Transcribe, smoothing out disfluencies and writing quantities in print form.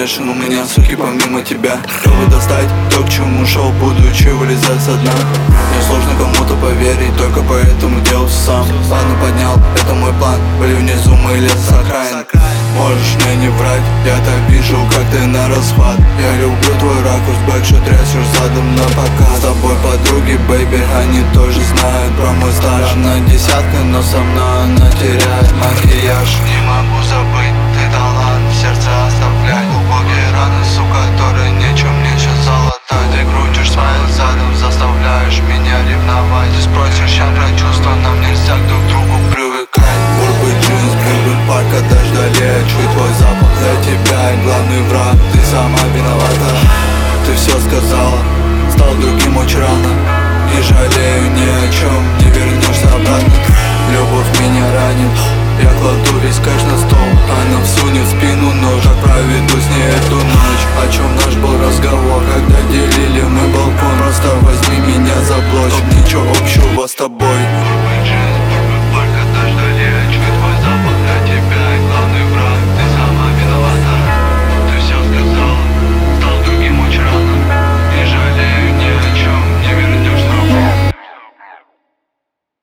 помешан, у меня суки помимо тебя. Готовы достать то, к чему шел, будучи вылезать со дна. Мне сложно кому-то поверить, только поэтому делаю сам. Ладно, поднял, это мой план, были внизу мои леса окраин. Можешь мне не врать, я-то вижу, как ты на расхват. Я люблю твой ракурс, бэкшот трясешь задом на показ. С тобой подруги, бэйби, они тоже знают про мой стаж. Она десятка, но со мной она теряет макияж. Не могу забыть, ты талант в сердце оставлять. Глубокие раны, сука, которые нечем мне сейчас залатать. Ты крутишь смайл задом, заставляешь меня ревновать. Ты спросишь, я про чувства, нам нельзя друг к другу привыкать. Бурбы джинс, бурбы парка, дождали, чуй твой запах. Для тебя главный враг, ты сама виновата. Ты все сказала, стал другим очень рано. Не жалею ни о чем, не вернешься обратно. Любовь меня ранит, я кладу весь кэш на стол. Она всунет в спину нож, как проведу с ней эту ночь. О чем наш был разговор, когда делили мы балкон.